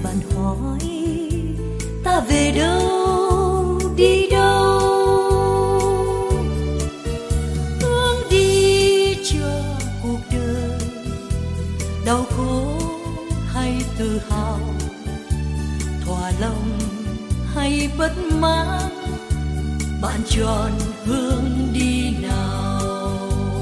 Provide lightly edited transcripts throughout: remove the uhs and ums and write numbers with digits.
bạn hỏi ta về đâu, đi đâu, hướng đi cho cuộc đời, đau khổ hay tự hào, thỏa lòng hay bất mãn, bạn chọn hướng đi nào?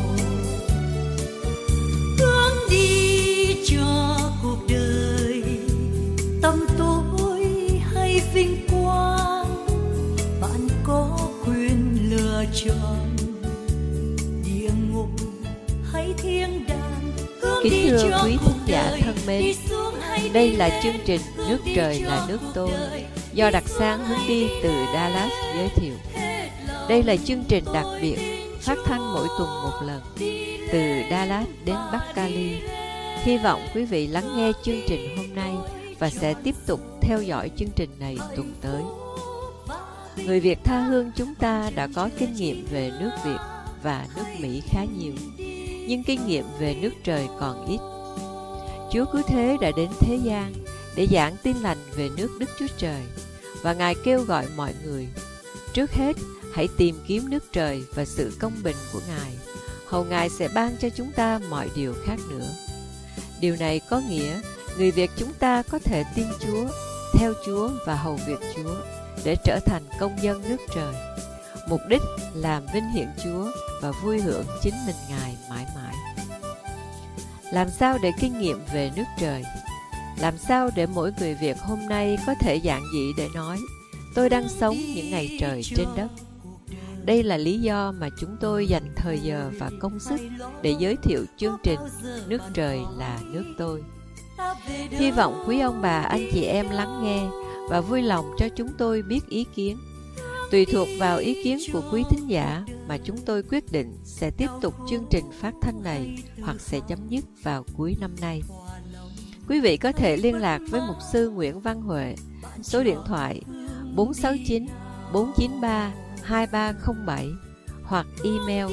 Hướng đi cho cuộc đời, tăm tối hay vinh quang, bạn có quyền lựa chọn, địa ngục hay thiên đàng. Kính thưa quý thính giả thân mến, đây là chương trình Nước Trời là Nước Tôi do Đặc Sang Hướng Đi từ Dallas giới thiệu. Đây là chương trình đặc biệt phát thanh mỗi tuần một lần từ Dallas đến Bắc Cali. Hy vọng quý vị lắng nghe chương trình hôm nay và sẽ tiếp tục theo dõi chương trình này tuần tới. Người Việt tha hương chúng ta đã có kinh nghiệm về nước Việt và nước Mỹ khá nhiều, nhưng kinh nghiệm về nước trời còn ít. Chúa cứ thế đã đến thế gian để giảng tin lành về nước Đức Chúa Trời, và Ngài kêu gọi mọi người, trước hết hãy tìm kiếm nước trời và sự công bình của Ngài, hầu Ngài sẽ ban cho chúng ta mọi điều khác nữa. Điều này có nghĩa người Việt chúng ta có thể tin Chúa, theo Chúa và hầu việc Chúa để trở thành công dân nước trời. Mục đích làm vinh hiển Chúa và vui hưởng chính mình Ngài mãi mãi. Làm sao để kinh nghiệm về nước trời? Làm sao để mỗi người Việt hôm nay có thể giản dị để nói, tôi đang sống những ngày trời trên đất? Đây là lý do mà chúng tôi dành thời giờ và công sức để giới thiệu chương trình Nước Trời là Nước Tôi. Hy vọng quý ông bà, anh chị em lắng nghe và vui lòng cho chúng tôi biết ý kiến. Tùy thuộc vào ý kiến của quý thính giả mà chúng tôi quyết định sẽ tiếp tục chương trình phát thanh này hoặc sẽ chấm dứt vào cuối năm nay. Quý vị có thể liên lạc với Mục sư Nguyễn Văn Huệ, số điện thoại 469 493 2307 hoặc email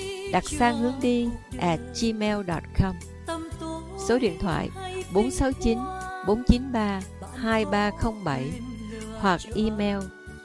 dacsanghuongdi@gmail.com, số điện thoại 469 493 2307 hoặc email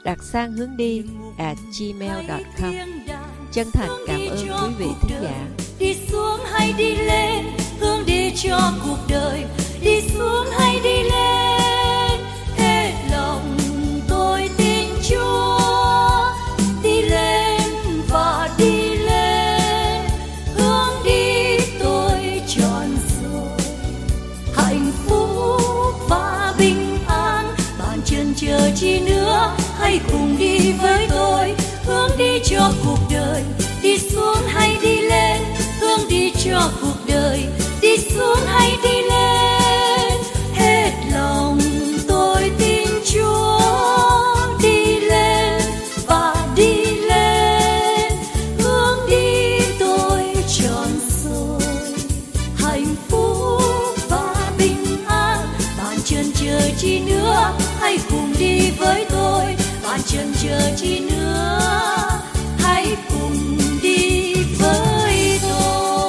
dacsanghuongdi@gmail.com. Chân thành cảm ơn quý vị thính giả. Đi xuống hay đi lên, hướng đi cho cuộc đời. Đi xuống hay đi lên, hết lòng tôi tin Chúa. Đi lên và đi lên, hướng đi tôi chọn rồi. Hạnh phúc và bình an, bạn chần chờ chi nữa, hãy cùng đi với tôi. Hướng đi cho cuộc đời, đi xuống hay đi lên, hướng đi cho cuộc đời. Đi xuống hay đi lên, hết lòng tôi tin Chúa. Đi lên và đi lên, hướng đi tôi chọn rồi. Hạnh phúc và bình an, bạn chần chờ chi nữa, hãy cùng đi với tôi. Bạn chần chờ chi nữa, hãy cùng đi với tôi.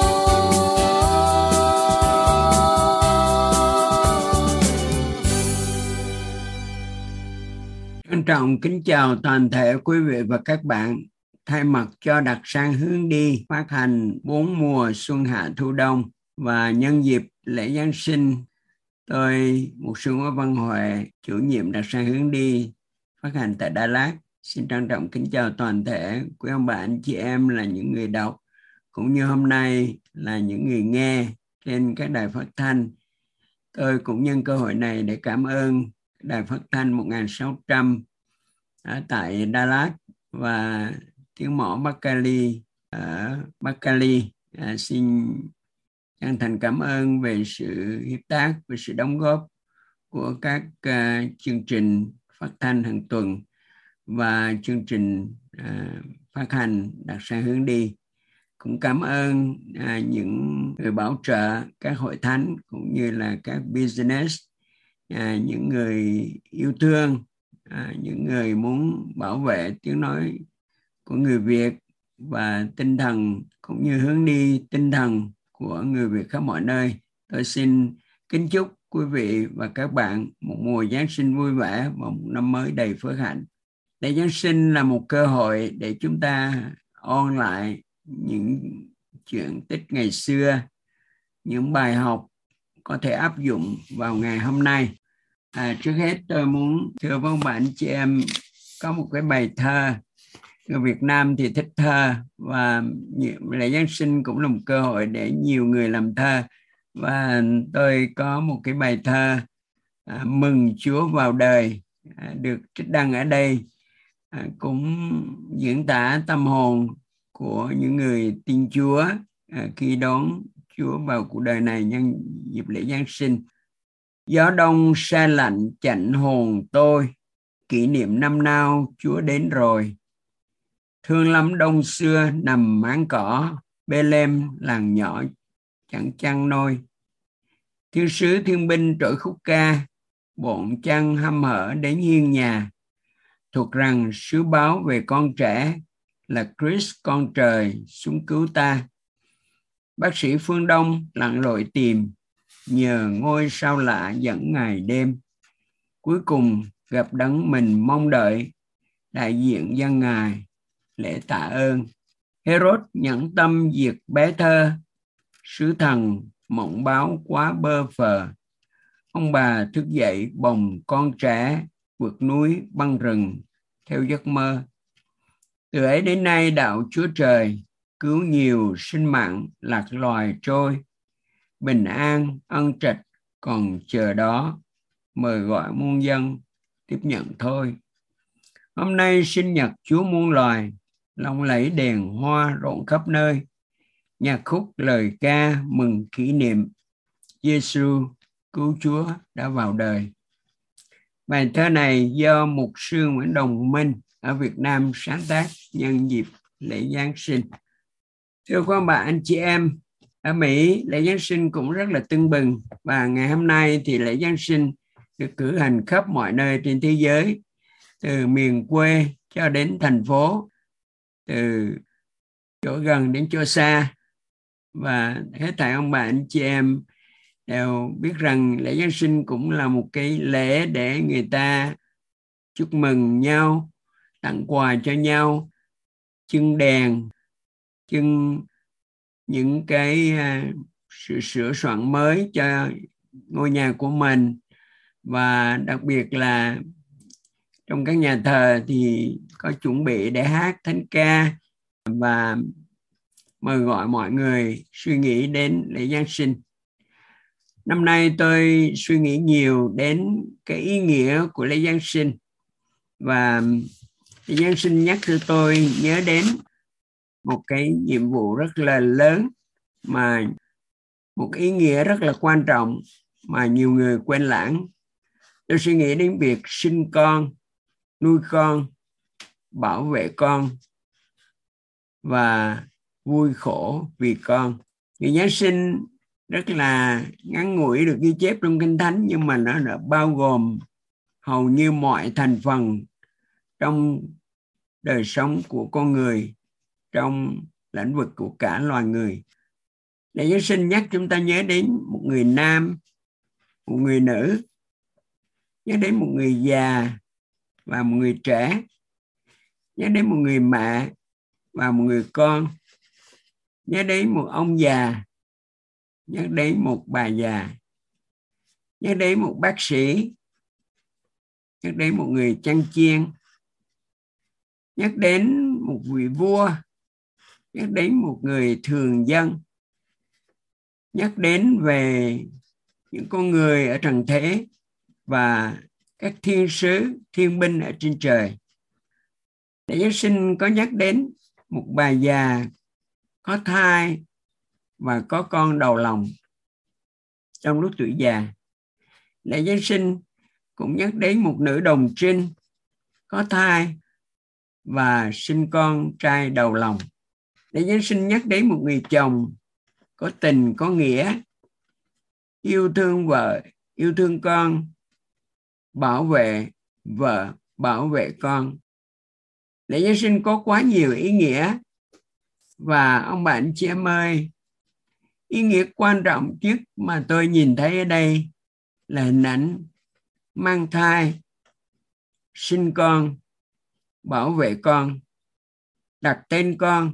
Trân trọng kính chào toàn thể quý vị và các bạn. Thay mặt cho Đặc Sang Hướng Đi phát hành 4 mùa xuân hạ thu đông và nhân dịp lễ Giáng sinh, tôi Mục sư Nguyễn Văn Huệ, chủ nhiệm Đặc Sang Hướng Đi phát hành tại Dallas, xin trân trọng kính chào toàn thể quý ông bà, anh chị em là những người đọc cũng như hôm nay là những người nghe trên các đài phát thanh. Tôi cũng nhân cơ hội này để cảm ơn đài phát thanh 1600 ở tại Dallas và tiếng mõ Bắc Cali ở Bắc Cali. Xin chân thành cảm ơn về sự hiệp tác, về sự đóng góp của các chương trình phát thanh hàng tuần và chương trình phát hành Đặc Sang Hướng Đi. Cũng cảm ơn những người bảo trợ, các hội thánh cũng như là các business, những người yêu thương, những người muốn bảo vệ tiếng nói của người Việt và tinh thần cũng như hướng đi tinh thần của người Việt khắp mọi nơi. Tôi xin kính chúc quý vị và các bạn một mùa Giáng sinh vui vẻ và một năm mới đầy phước hạnh. Lễ Giáng sinh là một cơ hội để chúng ta ôn lại những chuyện tích ngày xưa, những bài học có thể áp dụng vào ngày hôm nay. Trước hết tôi muốn thưa với các bạn chị em có một cái bài thơ. Người Việt Nam thì thích thơ, và lễ Giáng sinh cũng là một cơ hội để nhiều người làm thơ. Và tôi có một cái bài thơ Mừng Chúa vào đời được trích đăng ở đây, cũng diễn tả tâm hồn của những người tin Chúa khi đón Chúa vào cuộc đời này nhân dịp lễ Giáng sinh. Gió đông se lạnh chạnh hồn tôi, kỷ niệm năm nào Chúa đến rồi. Thương lắm đông xưa nằm máng cỏ, Bê-lêm làng nhỏ chẳng chăn nôi. Thiên sứ thiên binh trỗi khúc ca, bộn chăn hăm hở đến hiên nhà. Thuộc rằng sứ báo về con trẻ là Christ con trời xuống cứu ta. Bác sĩ phương Đông lặn lội tìm, nhờ ngôi sao lạ dẫn ngày đêm. Cuối cùng gặp đấng mình mong đợi, đại diện dân ngài lễ tạ ơn. Herod nhẫn tâm diệt bé thơ, sứ thần mộng báo quá bơ phờ. Ông bà thức dậy bồng con trẻ, vượt núi băng rừng theo giấc mơ. Từ ấy đến nay đạo Chúa Trời cứu nhiều sinh mạng lạc loài trôi. Bình an ân trạch còn chờ đó, mời gọi muôn dân tiếp nhận thôi. Hôm nay sinh nhật Chúa muôn loài, lộng lẫy đèn hoa rộn khắp nơi. Nhạc khúc lời ca mừng kỷ niệm, Giêsu cứu Chúa đã vào đời. Bài thơ này do mục sư Nguyễn Đồng Minh ở Việt Nam sáng tác nhân dịp lễ Giáng sinh. Thưa các bạn anh chị em, ở Mỹ lễ Giáng sinh cũng rất là tưng bừng, và ngày hôm nay thì lễ Giáng sinh được cử hành khắp mọi nơi trên thế giới, từ miền quê cho đến thành phố, từ chỗ gần đến chỗ xa. Và hết thảy ông bà anh chị em đều biết rằng lễ Giáng sinh cũng là một cái lễ để người ta chúc mừng nhau, tặng quà cho nhau, trưng đèn, trưng những cái sự sửa soạn mới cho ngôi nhà của mình. Và đặc biệt là trong các nhà thờ thì có chuẩn bị để hát thánh ca và mời gọi mọi người suy nghĩ đến lễ Giáng sinh. Năm nay tôi suy nghĩ nhiều đến cái ý nghĩa của lễ Giáng sinh, và lễ Giáng sinh nhắc cho tôi nhớ đến một cái nhiệm vụ rất là lớn, mà một ý nghĩa rất là quan trọng mà nhiều người quên lãng. Tôi suy nghĩ đến việc sinh con, nuôi con, bảo vệ con và vui khổ vì con. Ngày Giáng sinh rất là ngắn ngủi được ghi chép trong Kinh Thánh, nhưng mà nó đã bao gồm hầu như mọi thành phần trong đời sống của con người, trong lĩnh vực của cả loài người. Lễ Giáng sinh nhắc chúng ta nhớ đến một người nam, một người nữ, nhớ đến một người già và một người trẻ, nhớ đến một người mẹ và một người con, nhớ đến một ông già, nhớ đến một bà già, nhớ đến một bác sĩ, nhớ đến một người chăn chiên, nhắc đến một vị vua, nhắc đến một người thường dân, nhắc đến về những con người ở trần thế và các thiên sứ, thiên binh ở trên trời. Lễ Giáng sinh có nhắc đến một bà già có thai và có con đầu lòng trong lúc tuổi già. Lễ Giáng sinh cũng nhắc đến một nữ đồng trinh có thai và sinh con trai đầu lòng. Lễ Giáng sinh nhắc đến một người chồng có tình, có nghĩa, yêu thương vợ, yêu thương con, bảo vệ vợ, bảo vệ con. Lễ Giáng sinh có quá nhiều ý nghĩa, và ông bạn chị em ơi, ý nghĩa quan trọng nhất mà tôi nhìn thấy ở đây là hình ảnh mang thai, sinh con, bảo vệ con, đặt tên con,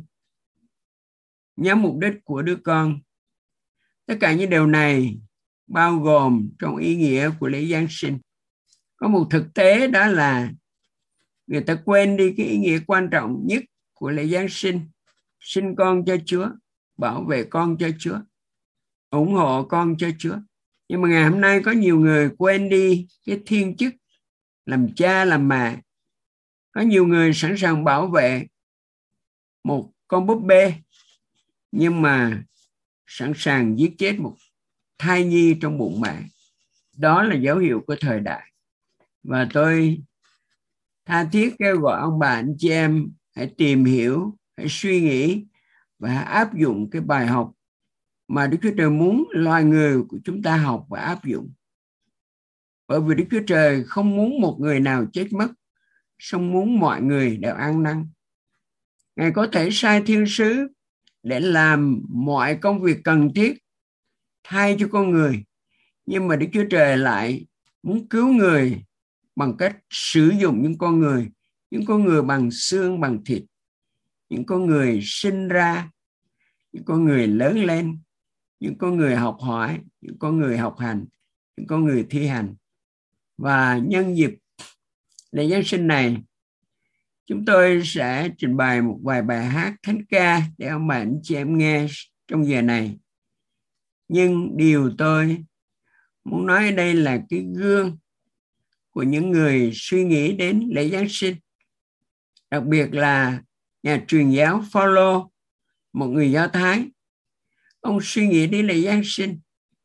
nhắm mục đích của đứa con. Tất cả những điều này bao gồm trong ý nghĩa của lễ Giáng sinh. Có một thực tế đó là người ta quên đi cái ý nghĩa quan trọng nhất của lễ Giáng sinh. Sinh con cho Chúa, bảo vệ con cho Chúa, ủng hộ con cho Chúa. Nhưng mà ngày hôm nay có nhiều người quên đi cái thiên chức làm cha làm mẹ. Có nhiều người sẵn sàng bảo vệ một con búp bê, nhưng mà sẵn sàng giết chết một thai nhi trong bụng mẹ. Đó là dấu hiệu của thời đại. Và tôi tha thiết kêu gọi ông bà anh chị em hãy tìm hiểu, hãy suy nghĩ và áp dụng cái bài học mà Đức Chúa Trời muốn loài người của chúng ta học và áp dụng. Bởi vì Đức Chúa Trời không muốn một người nào chết mất, song muốn mọi người đều an năng. Ngài có thể sai thiên sứ để làm mọi công việc cần thiết thay cho con người, nhưng mà Đức Chúa Trời lại muốn cứu người bằng cách sử dụng những con người bằng xương bằng thịt, những con người sinh ra, những con người lớn lên, những con người học hỏi, những con người học hành, những con người thi hành. Và nhân dịp lễ Giáng sinh này, chúng tôi sẽ trình bày một vài bài hát thánh ca để ông bà anh chị em nghe trong giờ này. Nhưng điều tôi muốn nói ở đây là cái gương của những người suy nghĩ đến lễ Giáng sinh. Đặc biệt là nhà truyền giáo Phaolô, một người Do Thái. Ông suy nghĩ đến lễ Giáng sinh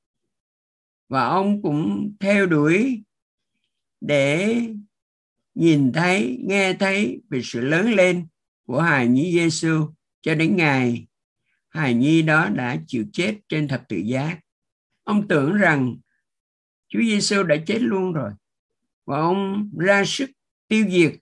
và ông cũng theo đuổi để nhìn thấy, nghe thấy về sự lớn lên của hài nhi Giêsu cho đến ngày hài nhi đó đã chịu chết trên thập tự giá. Ông tưởng rằng Chúa Giêsu đã chết luôn rồi, và ông ra sức tiêu diệt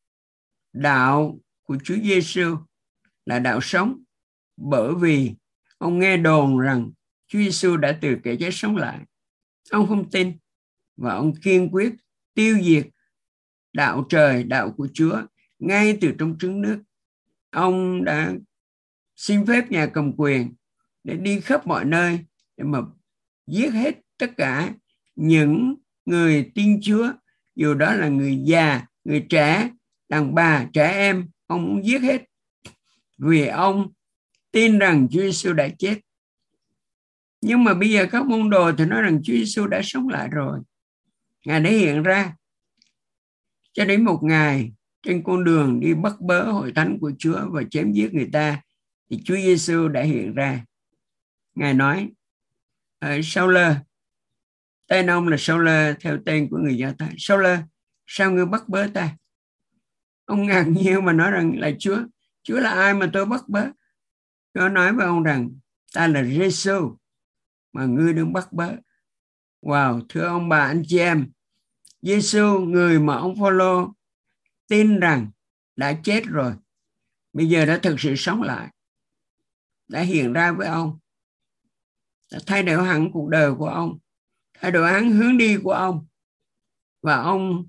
đạo của Chúa Giêsu là đạo sống, bởi vì ông nghe đồn rằng Chúa Giêsu đã từ kẻ chết sống lại. Ông không tin và ông kiên quyết tiêu diệt đạo trời, đạo của Chúa ngay từ trong trứng nước. Ông đã xin phép nhà cầm quyền để đi khắp mọi nơi để mà giết hết tất cả những người tin Chúa, dù đó là người già, người trẻ, đàn bà, trẻ em. Ông muốn giết hết vì ông tin rằng Chúa Giêsu đã chết. Nhưng mà bây giờ các môn đồ thì nói rằng Chúa Giêsu đã sống lại rồi. Ngài đã hiện ra. Cho đến một ngày trên con đường đi bắt bớ hội thánh của Chúa và chém giết người ta, thì Chúa Giêsu đã hiện ra. Ngài nói: Sao-lơ, tên ông là Sao-lơ theo tên của người Do Thái. Sao-lơ, sao ngươi bắt bớ ta? Ông ngạc nhiên mà nói rằng là Chúa. Chúa là ai mà tôi bắt bớ? Chúa nói với ông rằng ta là Giêsu mà ngươi đừng bắt bớ. Wow, thưa ông bà anh chị em, Giêsu, người mà ông Phaolô tin rằng đã chết rồi, bây giờ đã thực sự sống lại, đã hiện ra với ông, đã thay đổi hẳn cuộc đời của ông, thay đổi hẳn hướng đi của ông, và ông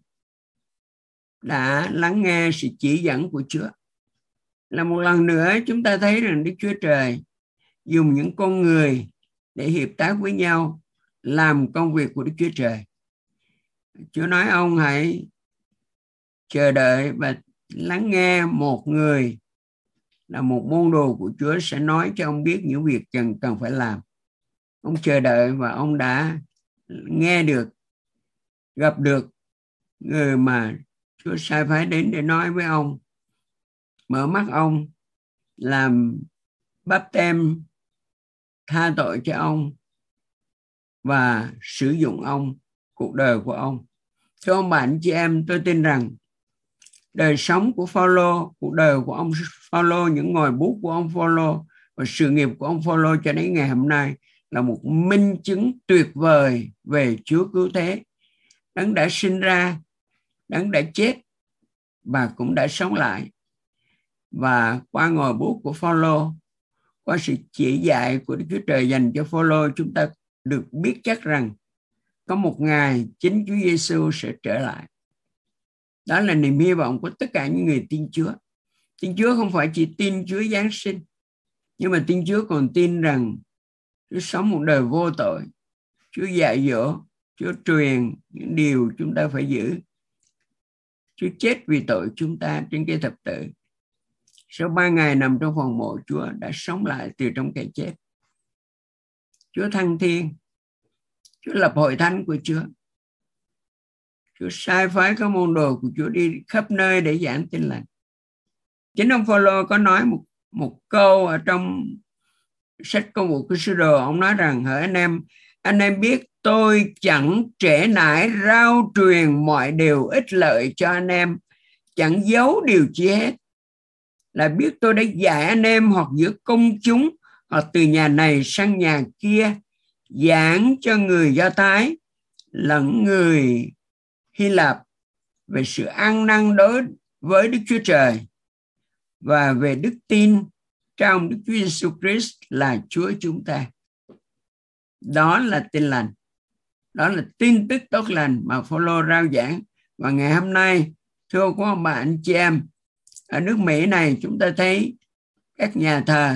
đã lắng nghe sự chỉ dẫn của Chúa. Là một lần nữa chúng ta thấy rằng Đức Chúa Trời dùng những con người để hiệp tác với nhau làm công việc của Đức Chúa Trời. Chúa nói ông hãy chờ đợi và lắng nghe một người là một môn đồ của Chúa sẽ nói cho ông biết những việc cần phải làm. Ông chờ đợi và ông đã nghe được, gặp được người mà Chúa sai phái đến để nói với ông, mở mắt ông, làm báp têm tha tội cho ông và sử dụng ông, cuộc đời của ông. Thưa ông bà anh chị em, tôi tin rằng đời sống của Phaolô, cuộc đời của ông Phaolô, những ngòi bút của ông Phaolô và sự nghiệp của ông Phaolô cho đến ngày hôm nay là một minh chứng tuyệt vời về Chúa cứu thế, Đấng đã sinh ra, Đấng đã chết và cũng đã sống lại. Và qua ngòi bút của Phaolô, qua sự chỉ dạy của Đức Chúa Trời dành cho Phaolô, chúng ta được biết chắc rằng có một ngày chính Chúa Giêsu sẽ trở lại. Đó là niềm hy vọng của tất cả những người tin Chúa. Tin Chúa không phải chỉ tin Chúa Giáng sinh, nhưng mà tin Chúa còn tin rằng Chúa sống một đời vô tội, Chúa dạy dỗ, Chúa truyền những điều chúng ta phải giữ. Chúa chết vì tội chúng ta trên cây thập tự. Sau 3 ngày nằm trong phòng mộ, Chúa đã sống lại từ trong cái chết. Chúa thăng thiên, Chúa lập hội thánh của Chúa. Chúa sai phái các môn đồ của Chúa đi khắp nơi để giảng tin lành. Chính ông Phaolô có nói một câu ở trong sách Công vụ của Sứ Đồ. Ông nói rằng: hỡi anh em biết tôi chẳng trễ nải rao truyền mọi điều ích lợi cho anh em, chẳng giấu điều chi hết. Là biết tôi đã dạy anh em hoặc giữa công chúng, hoặc từ nhà này sang nhà kia, giảng cho người Do Thái lẫn người Hy Lạp về sự ăn năn đối với Đức Chúa Trời và về đức tin trong Đức Chúa Giêsu Christ là Chúa chúng ta. Đó là tin lành. Đó là tin tức tốt lành mà Phaolô rao giảng. Và ngày hôm nay, thưa các ông bà anh chị em, ở nước Mỹ này chúng ta thấy các nhà thờ,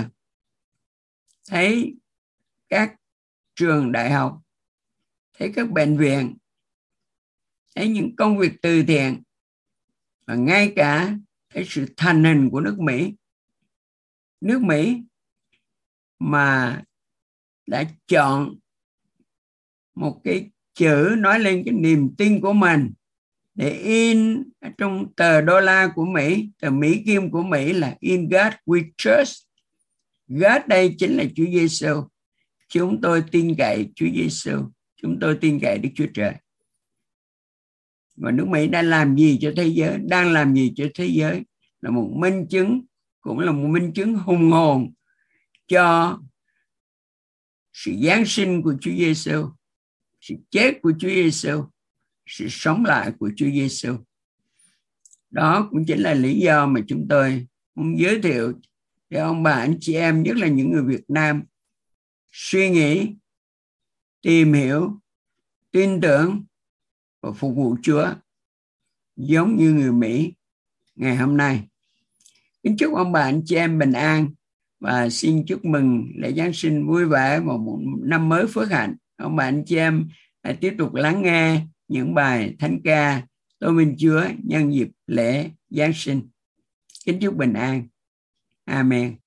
thấy các trường đại học, thấy các bệnh viện, thấy những công việc từ thiện, và ngay cả thấy sự thành hình của nước Mỹ. Nước Mỹ mà đã chọn một cái chữ nói lên cái niềm tin của mình để in trong tờ đô la của Mỹ, tờ Mỹ Kim của Mỹ là In God We Trust. God đây chính là Chúa Giêsu. Chúng tôi tin cậy Chúa Giêsu. Chúng tôi tin cậy Đức Chúa Trời. Và nước Mỹ đã làm gì cho thế giới, đang làm gì cho thế giới là một minh chứng, cũng là một minh chứng hùng hồn cho sự giáng sinh của Chúa Giêsu, sự chết của Chúa Giêsu, sự sống lại của Chúa Giêsu. Đó cũng chính là lý do mà chúng tôi muốn giới thiệu để ông bà anh chị em, nhất là những người Việt Nam, suy nghĩ, tìm hiểu, tin tưởng và phục vụ Chúa giống như người Mỹ ngày hôm nay. Kính chúc ông bà anh chị em bình an và xin chúc mừng lễ Giáng sinh vui vẻ và một năm mới phước hạnh. Ông bà anh chị em hãy tiếp tục lắng nghe những bài thánh ca tôn vinh Chúa nhân dịp lễ Giáng sinh. Kính chúc bình an. Amen.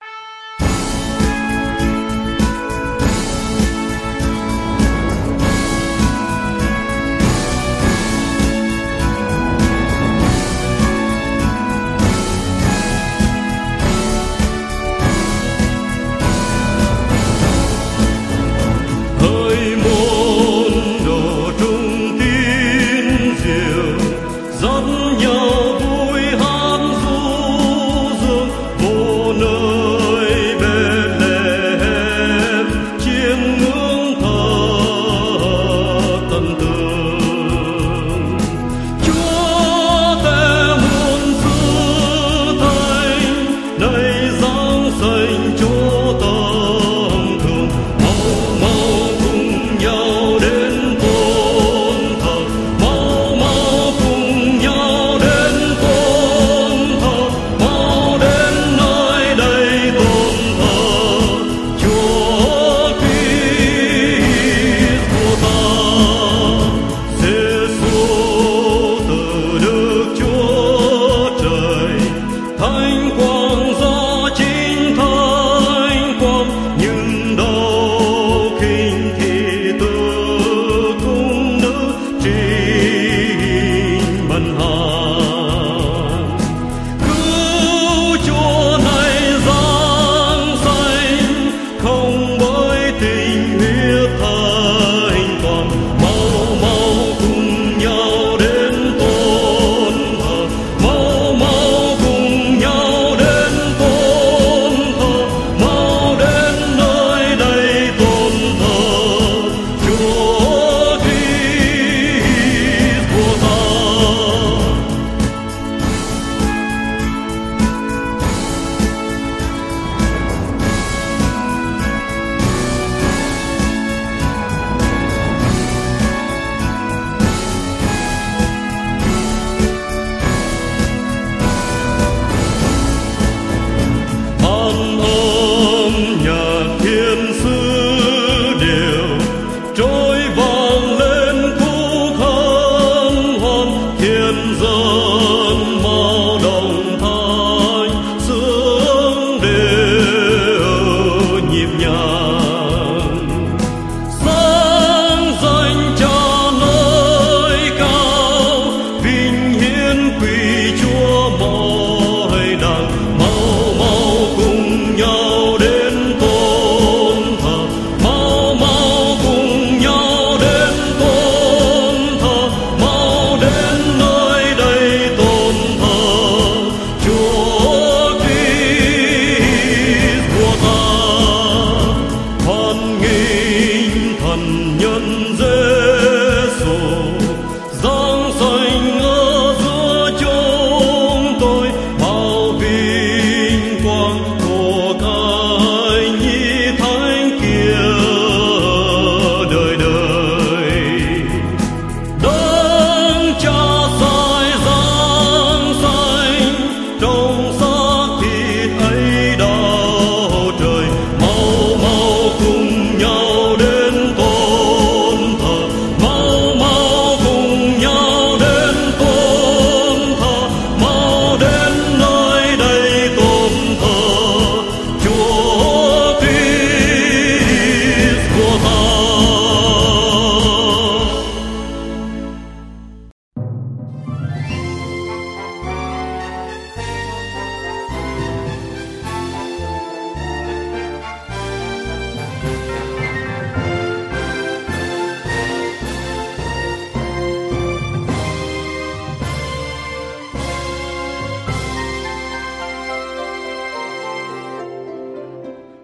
Dắt nhau vui hát du dương vô nơi.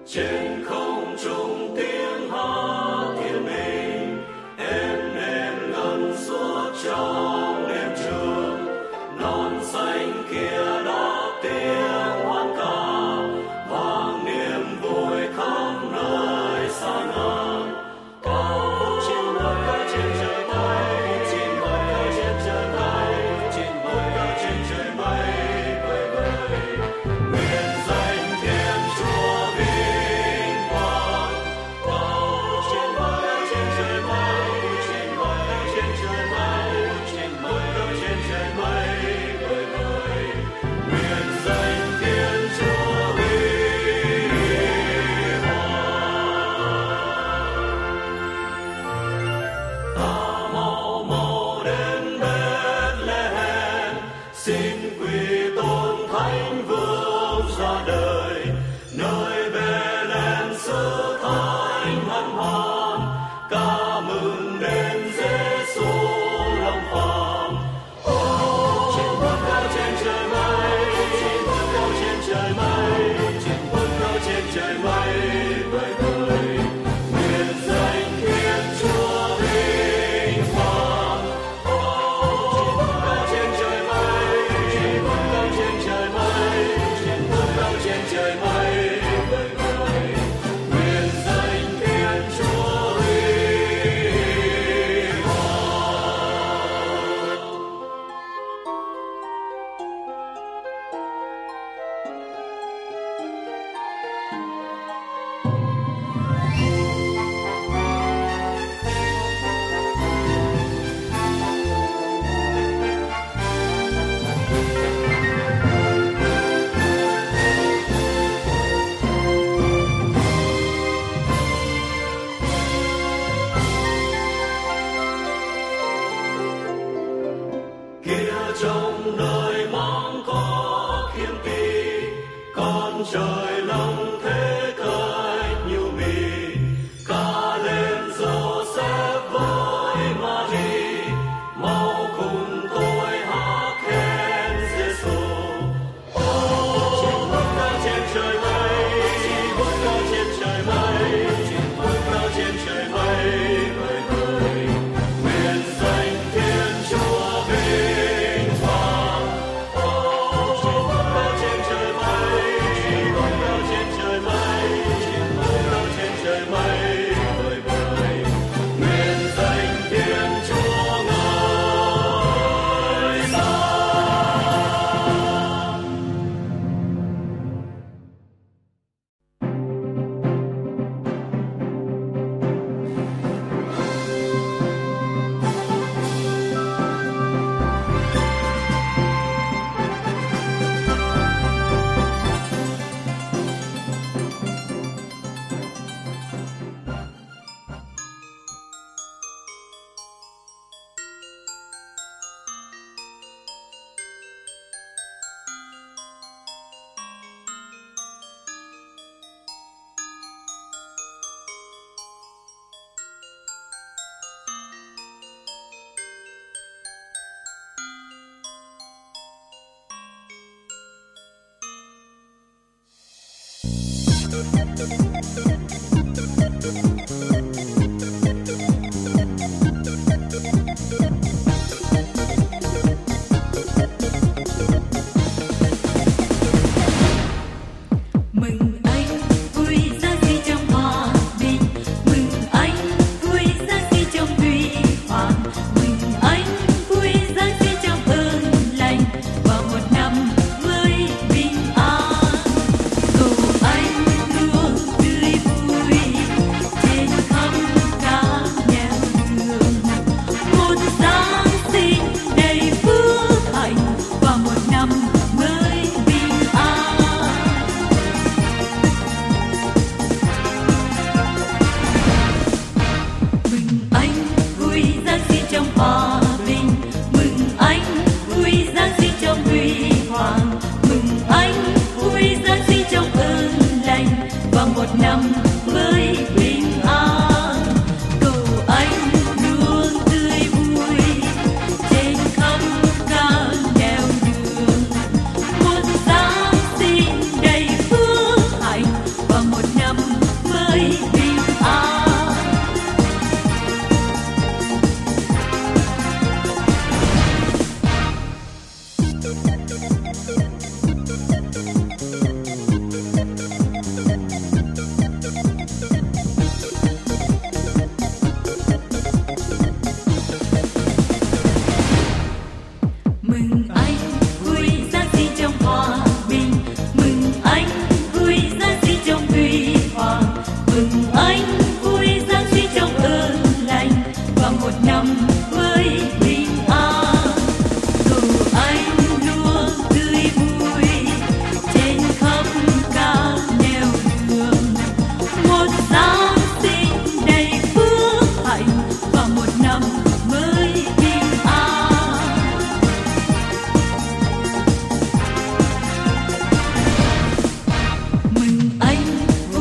trên không trung tiếng hát thiên minh êm ngân suốt trong đêm trường, non xanh kia đã tiếng hoan ca vang niềm vui khắp nơi xa ngàn. Cao vút trên bầu trời trên trời mây, trên bầu trời trên trời mây, trên bầu trời trên trời mây vơi vơi. Nguyện danh Thiên Chúa vinh quang. Cao vút trên bầu trời trên trời mây, trên bầu trời trên trời mây, trên bầu trời trên trời mây vơi vơi. Nguyện danh Thiên Chúa vinh quang. Ta mau mau đến Bethlehem, xin quy tôn Thánh Vương ra đời. Nơi Bethlehem xứ Thánh hân hoan, ca mừng đến Giêsu lòng phàm. Trên vút cao trên trời mây, trên vút cao trên trời mây, trên vút cao trên trời mây vơi vơi. Nguyện danh Thiên Chúa vinh quang. Trên vút cao trên trời mây, trên vút cao trên trời mây, trên vút cao trên trời mây vơi vơi. Nguyện danh Thiên Chúa vinh kia trong nơi mong có khiêm kỳ, con trời lòng thế cách nhu mì, ca lên Joseph với Mary, mau cùng tôi hát khen Giêsu. Trên vút cao trên trời mây, trên vút cao trên trời mây, trên vút cao trên trời mây vơi vơi. Nguyện danh Thiên Chúa vinh quang. Trên vút cao trên trời mây, trên vút cao trên trời mây, trên vút cao trên trời mây vơi vơi. Nguyện danh Thiên Chúa ngời sáng. Mừng anh vui Giáng sinh trong hòa bình, mừng anh vui Giáng sinh trong huy hoàng, mừng anh vui Giáng sinh trong ơn lành và một năm mới bình an. Cầu anh luôn tươi vui trên khắp các nẻo đường, một Giáng sinh đầy phước hạnh và một năm mới bình an. Mừng anh vui Giáng sinh trong hòa bình, mừng anh vui Giáng sinh trong huy hoàng, mừng anh vui Giáng sinh trong ơn lành và một năm mới bình an. Cầu anh luôn tươi vui trên khắp các nẻo đường, một Giáng sinh đầy phước hạnh và một năm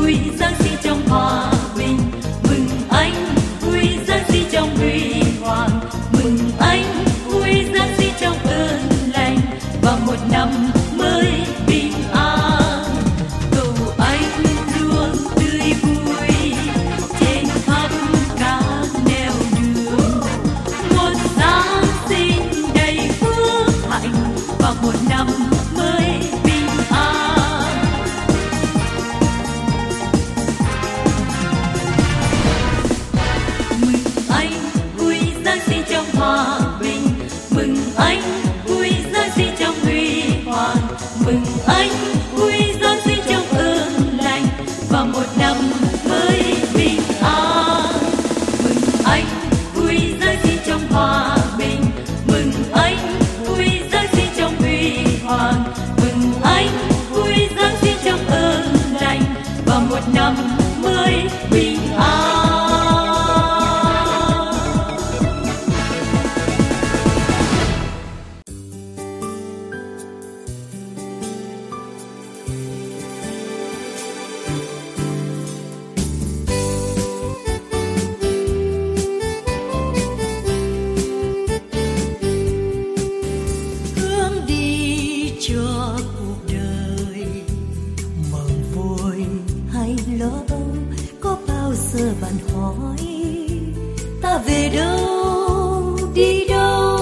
vui Giáng sinh trong hòa bình, mừng anh vui Giáng sinh trong huy hoàng, mừng anh vui Giáng sinh trong ơn lành và một năm mới bình an. Cầu anh luôn tươi vui trên khắp các nẻo đường, một Giáng sinh đầy phước hạnh và một năm mới bình an. Mừng anh vui Giáng sinh trong hòa bình, mừng anh vui Giáng sinh trong huy hoàng, mừng anh vui Giáng sinh trong ơn lành và một năm mới bình an. Mừng anh vui Giáng sinh trong hòa bình, mừng anh vui Giáng sinh trong huy hoàng, mừng anh vui Giáng sinh trong ơn lành và một năm mới bình an. Hướng đi cho cuộc đời mừng vui hay lo âu, có bao giờ bạn hỏi ta về đâu đi đâu?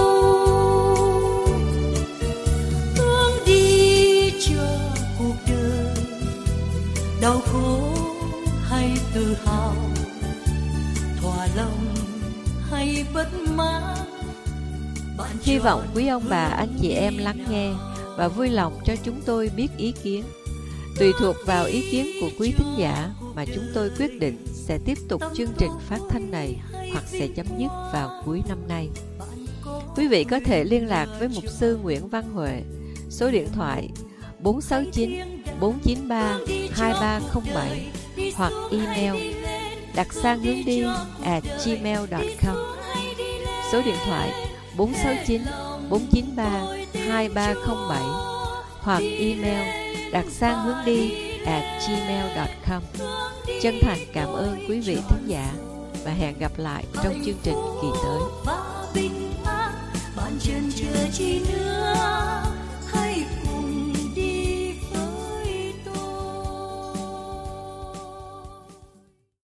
Hướng đi cho cuộc đời đau khổ hay tự hào, thỏa lòng hay bất mãn. Hy vọng quý ông bà, anh chị em lắng nghe và vui lòng cho chúng tôi biết ý kiến. Tùy thuộc vào ý kiến của quý thính giả mà chúng tôi quyết định sẽ tiếp tục chương trình phát thanh này hoặc sẽ chấm dứt vào cuối năm nay. Quý vị có thể liên lạc với mục sư Nguyễn Văn Huệ, số điện thoại 469 493 2307 hoặc email dacsanghuongdi@gmail.com, số điện thoại 469 493 2307 hoặc email dacsanghuongdi@gmail.com. Chân thành cảm ơn quý vị thính giả và hẹn gặp lại trong chương trình kỳ tới. Bình an, bạn chân chờ chi nữa.